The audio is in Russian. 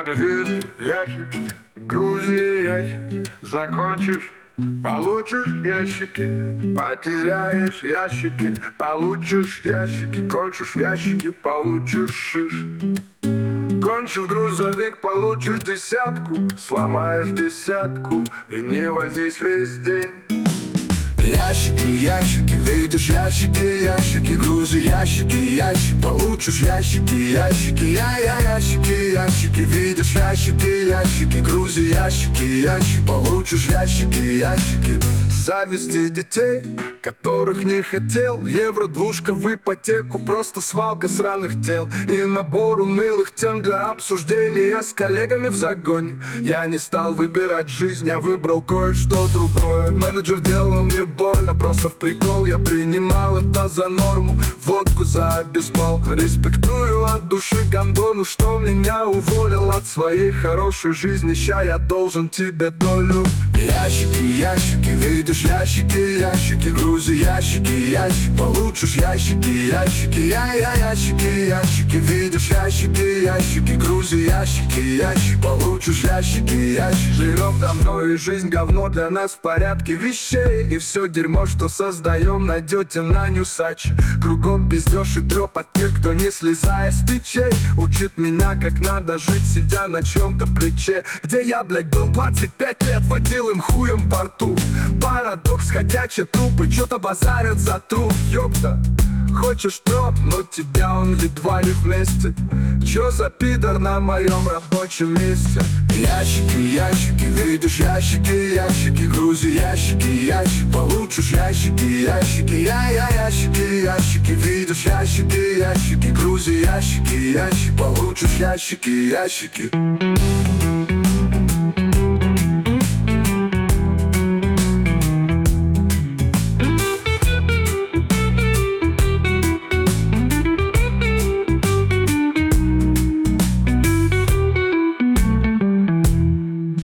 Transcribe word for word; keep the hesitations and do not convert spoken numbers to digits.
Видишь ящики, грузи ящики, закончишь, получишь ящики, потеряешь ящики, получишь ящики, кончишь ящики, получишь шиш. Кончил грузовик, получишь десятку, сломаешь десятку и не возись весь день. Ящики, ящики, видишь ящики, ящики, грузы, ящики, ящики, получишь ящики, ящики, я-я, ящики, ящики, видишь ящики, ящики, грузы, ящики, ящики, получишь ящики, ящики. Завести детей, которых не хотел, евро-двушка в ипотеку, просто свалка сраных тел и набор унылых тем для обсуждения с коллегами в загоне. Я не стал выбирать жизнь, я выбрал кое-что другое. Менеджер делал мне больно, просто в прикол я принимал это за норму. Водку за бейсбол, респектую от души гондону, что меня уволил от своей хорошей жизни. Ща я должен тебе долю. Ящики, ящики, видишь ящики, ящики, грузы, ящики, ящики, получишь ящики, ящики, я-я, ящики, ящики, видишь ящики, ящики, грузы, ящики, ящики, получишь ящики, ящики. Живем давно и жизнь говно для нас в порядке вещей, и все дерьмо, что создаем, найдете на Ньюсаче. Кругом пиздеж и треп от тех, кто не слезая с печей, учит меня, как надо жить, сидя на чем-то плече. Где я, блядь, был двадцать пять лет, водил им хуем по рту. Парадокс, ходячие трупы, чё-то базарят за труп, ёпта. Хочешь троп, но тебя он едва ли вместе. Чё за пидор на моем рабочем месте? Ящики, ящики, видишь ящики, ящики, грузи, ящики, ящики, получишь ящики, ящики, я-я, ящики, ящики, видишь ящики, ящики, грузи, ящики, ящики, получишь ящики, ящики.